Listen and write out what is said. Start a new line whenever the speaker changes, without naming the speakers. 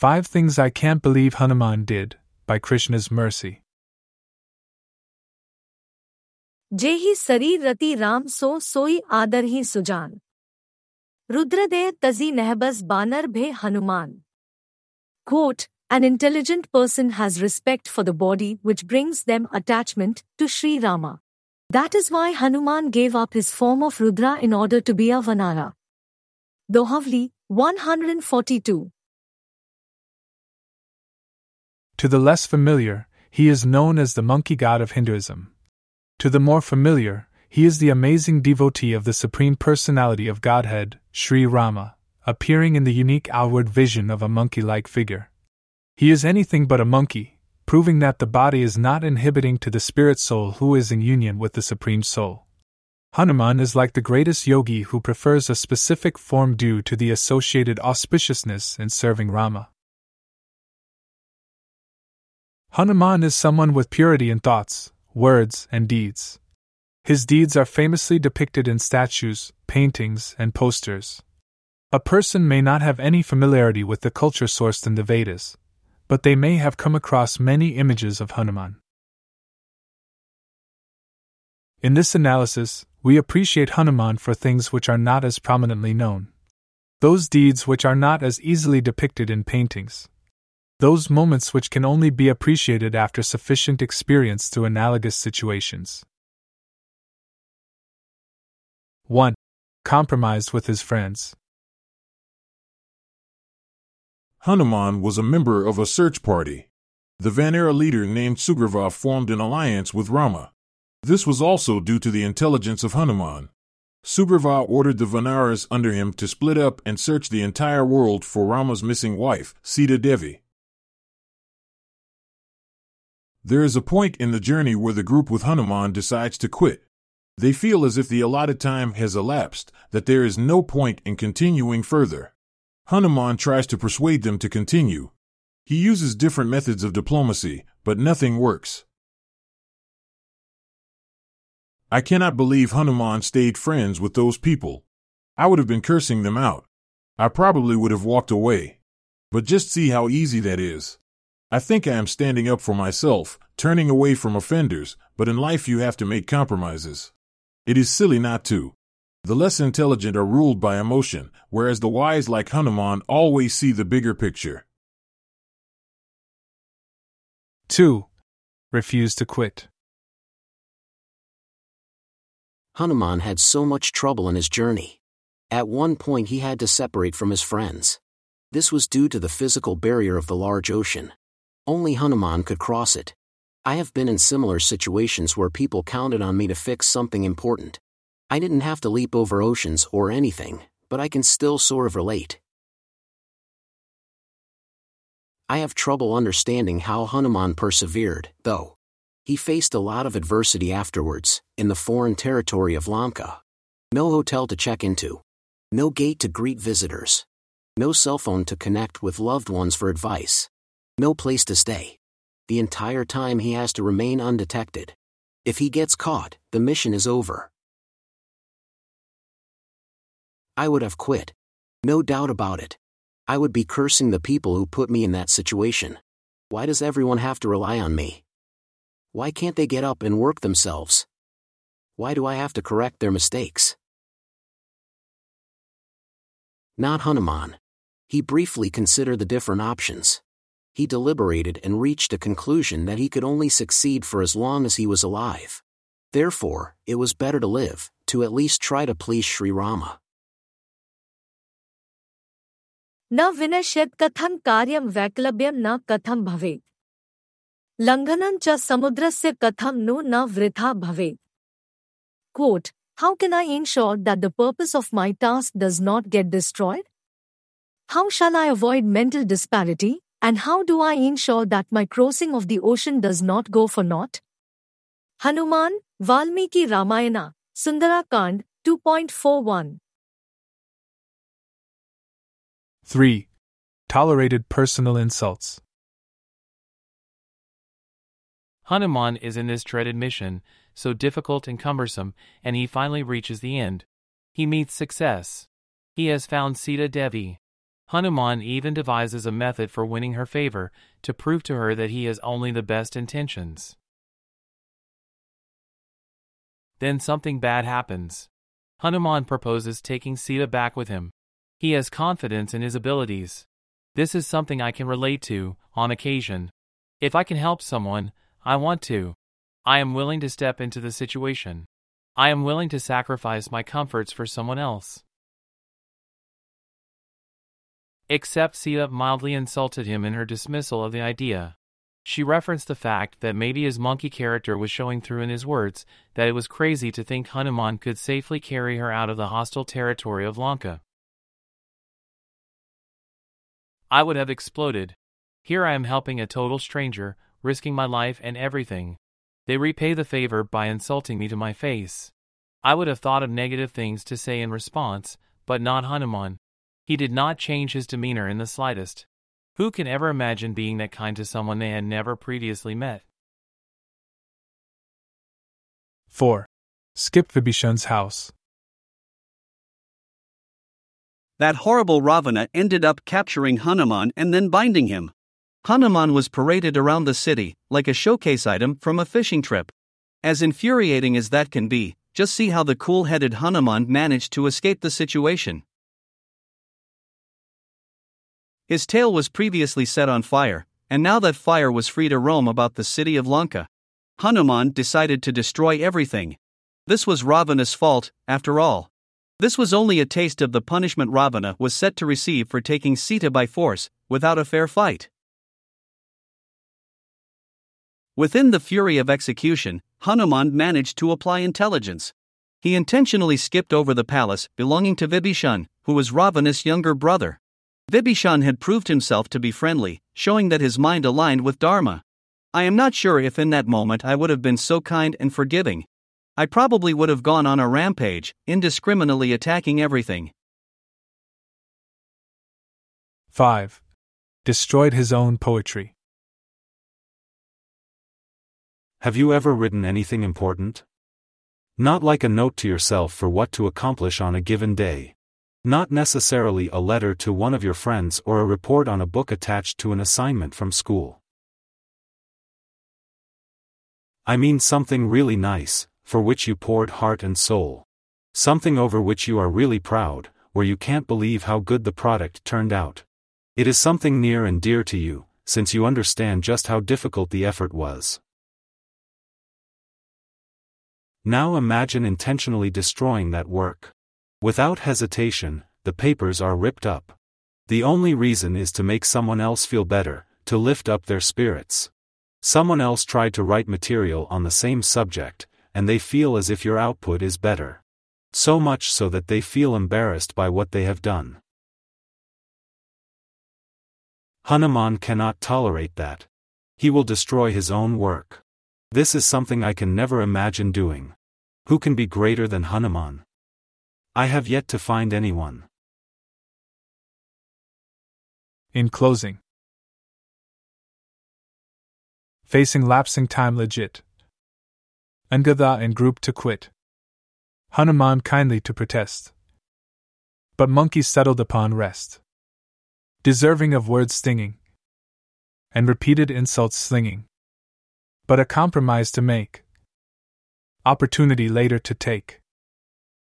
5 Things I Can't Believe Hanuman Did, by Krishna's Mercy.
जेहि शरीर रति राम सो सोई आदर ही सुजान। रुद्रदेह तजी नहबस बानर भे Hanuman. Quote, an intelligent person has respect for the body which brings them attachment to Sri Rama. That is why Hanuman gave up his form of Rudra in order to be a Vanara. Dohavli, 142.
To the less familiar, he is known as the monkey god of Hinduism. To the more familiar, he is the amazing devotee of the Supreme Personality of Godhead, Sri Rama, appearing in the unique outward vision of a monkey-like figure. He is anything but a monkey, proving that the body is not inhibiting to the spirit soul who is in union with the Supreme Soul. Hanuman is like the greatest yogi who prefers a specific form due to the associated auspiciousness in serving Rama. Hanuman is someone with purity in thoughts, words, and deeds. His deeds are famously depicted in statues, paintings, and posters. A person may not have any familiarity with the culture sourced in the Vedas, but they may have come across many images of Hanuman. In this analysis, we appreciate Hanuman for things which are not as prominently known. Those deeds which are not as easily depicted in paintings. Those moments which can only be appreciated after sufficient experience through analogous situations. 1. Compromised with his friends.
Hanuman was a member of a search party. The Vanara leader named Sugriva formed an alliance with Rama. This was also due to the intelligence of Hanuman. Sugriva ordered the Vanaras under him to split up and search the entire world for Rama's missing wife, Sita Devi. There is a point in the journey where the group with Hanuman decides to quit. They feel as if the allotted time has elapsed, that there is no point in continuing further. Hanuman tries to persuade them to continue. He uses different methods of diplomacy, but nothing works. I cannot believe Hanuman stayed friends with those people. I would have been cursing them out. I probably would have walked away. But just see how easy that is. I think I am standing up for myself, turning away from offenders, but in life you have to make compromises. It is silly not to. The less intelligent are ruled by emotion, whereas the wise like Hanuman always see the bigger picture.
2. Refuse to quit.
Hanuman had so much trouble in his journey. At one point he had to separate from his friends. This was due to the physical barrier of the large ocean. Only Hanuman could cross it. I have been in similar situations where people counted on me to fix something important. I didn't have to leap over oceans or anything, but I can still sort of relate. I have trouble understanding how Hanuman persevered, though. He faced a lot of adversity afterwards, in the foreign territory of Lanka. No hotel to check into. No gate to greet visitors. No cell phone to connect with loved ones for advice. No place to stay. The entire time he has to remain undetected. If he gets caught, the mission is over. I would have quit. No doubt about it. I would be cursing the people who put me in that situation. Why does everyone have to rely on me? Why can't they get up and work themselves? Why do I have to correct their mistakes? Not Hanuman. He briefly considered the different options. He deliberated and reached a conclusion that he could only succeed for as long as he was alive. Therefore, it was better to live, to at least try to please Sri Rama.
न विनश्यत कथं कार्यं वैक्लव्यं न कथं भवेत् लंघनं च समुद्रस्य कथं नु न वृथा भवेत्. Quote, how can I ensure that the purpose of my task does not get destroyed? How shall I avoid mental disparity, and how do I ensure that my crossing of the ocean does not go for naught? Hanuman, Valmiki Ramayana, Sundarakand, 2.41.
3. Tolerated personal insults.
Hanuman is in this dreaded mission, so difficult and cumbersome, and he finally reaches the end. He meets success. He has found Sita Devi. Hanuman even devises a method for winning her favor to prove to her that he has only the best intentions. Then something bad happens. Hanuman proposes taking Sita back with him. He has confidence in his abilities. This is something I can relate to, on occasion. If I can help someone, I want to. I am willing to step into the situation. I am willing to sacrifice my comforts for someone else. Except Sita mildly insulted him in her dismissal of the idea. She referenced the fact that maybe his monkey character was showing through in his words, that it was crazy to think Hanuman could safely carry her out of the hostile territory of Lanka. I would have exploded. Here I am helping a total stranger, risking my life and everything. They repay the favor by insulting me to my face. I would have thought of negative things to say in response, but not Hanuman. He did not change his demeanor in the slightest. Who can ever imagine being that kind to someone they had never previously met?
4. Skip Vibhishan's house.
That horrible Ravana ended up capturing Hanuman and then binding him. Hanuman was paraded around the city, like a showcase item from a fishing trip. As infuriating as that can be, just see how the cool-headed Hanuman managed to escape the situation. His tail was previously set on fire, and now that fire was free to roam about the city of Lanka. Hanuman decided to destroy everything. This was Ravana's fault, after all. This was only a taste of the punishment Ravana was set to receive for taking Sita by force, without a fair fight. Within the fury of execution, Hanuman managed to apply intelligence. He intentionally skipped over the palace belonging to Vibhishan, who was Ravana's younger brother. Vibhishan had proved himself to be friendly, showing that his mind aligned with Dharma. I am not sure if in that moment I would have been so kind and forgiving. I probably would have gone on a rampage, indiscriminately attacking everything.
5. Destroyed his own poetry.
Have you ever written anything important? Not like a note to yourself for what to accomplish on a given day. Not necessarily a letter to one of your friends or a report on a book attached to an assignment from school. I mean something really nice, for which you poured heart and soul. Something over which you are really proud, where you can't believe how good the product turned out. It is something near and dear to you, since you understand just how difficult the effort was. Now imagine intentionally destroying that work. Without hesitation, the papers are ripped up. The only reason is to make someone else feel better, to lift up their spirits. Someone else tried to write material on the same subject, and they feel as if your output is better. So much so that they feel embarrassed by what they have done. Hanuman cannot tolerate that. He will destroy his own work. This is something I can never imagine doing. Who can be greater than Hanuman? I have yet to find anyone.
In closing, facing lapsing time legit. Angada and group to quit. Hanuman kindly to protest. But monkey settled upon rest. Deserving of words stinging. And repeated insults slinging. But a compromise to make. Opportunity later to take.